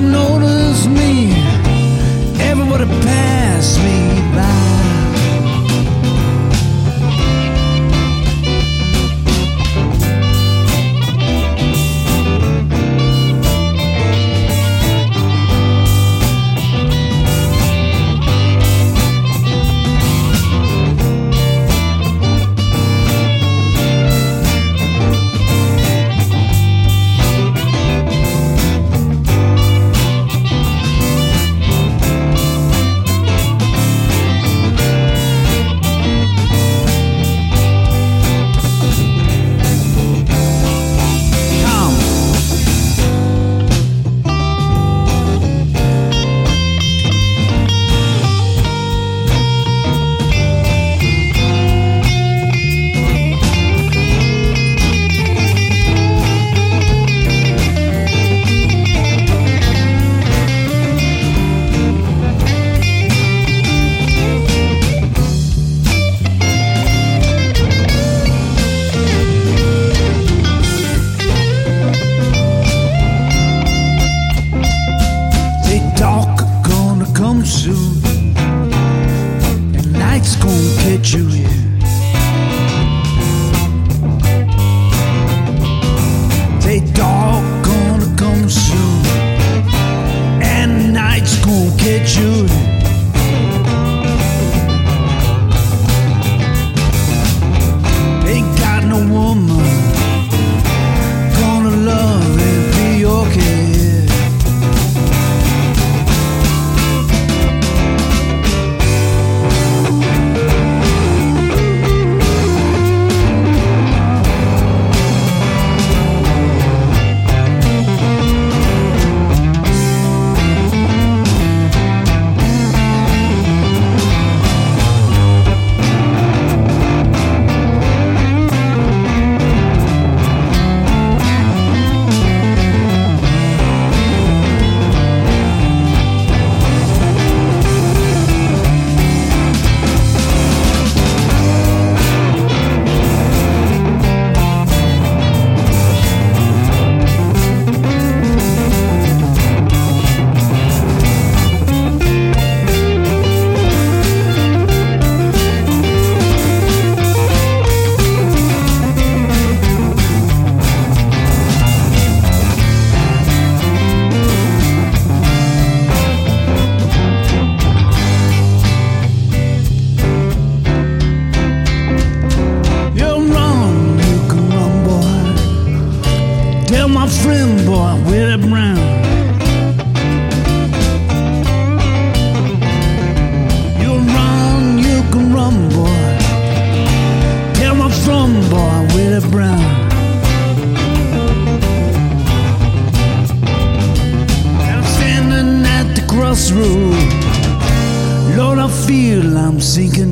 Nobody noticed me. Everybody passed me by. Soon, and night's gonna catch you here. They dark gonna come soon, and night's gonna catch you here. Ain't got no woman gonna love and be okay. Tell my friend, boy, with that brown. You run, you can run, boy. Tell my friend, boy, with that brown. I'm standing at the crossroad. Lord, I feel I'm sinking